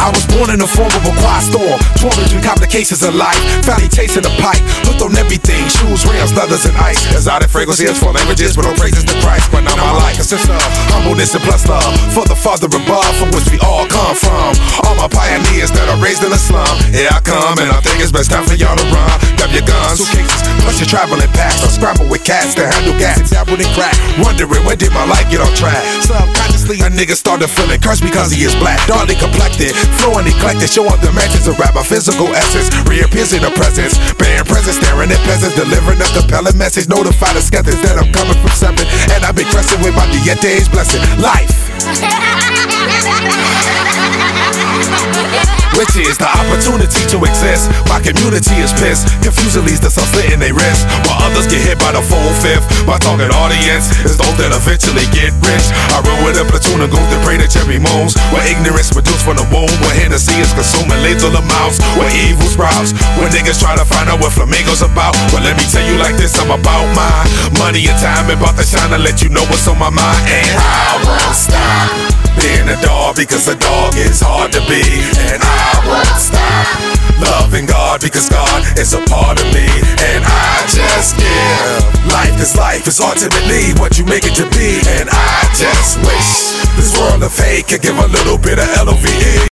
I was born in the form of a quiet storm, torn between complications of life. Finally tasting the pipe, hooked on everything, shoes, rims, leathers, and ice. Exotic fragrances for languages, but no praises to Christ. But now my life consists of humbleness and plus love for the Father above, from which we all come from. All my pioneers that are raised in the slum. Here I come, and I think it's best time for y'all to run. Grab your guns, suitcases, plus your traveling packs. I scramble with cats to handle gas, dabbled in crack. Wondering when did my life get off track? Subconsciously, a nigga started feeling cursed because he is black, darkly complected, flowing eclectic, showing the dimensions of rap. My physical essence reappears in the presence, bearing presence, staring at peasants, delivering a compelling message. Notify the skeptics that I'm coming from something, and I've been crescent with my diete's blessing. Life, which is the opportunity to exist. My community is pissed, confusing leads to some slitting they wrist, while others get hit by the full fifth. My target audience is those that eventually get rich. I roll with a platoon of goons that pray to cherry moons, where ignorance produced from the womb, where Hennessy is consuming lethal amounts, where evil sprouts, when niggas try to find out what Flamingo's about. Well, let me tell you like this, I'm about mine. Money and time about to shine to let you know what's on my mind. And I won't stop being a dog, because a dog is hard to be. And I won't stop loving God, because God is a part of me. And I just give life, cause life is ultimately what you make it to be. And I just wish this world of hate could give a little bit of LOVE.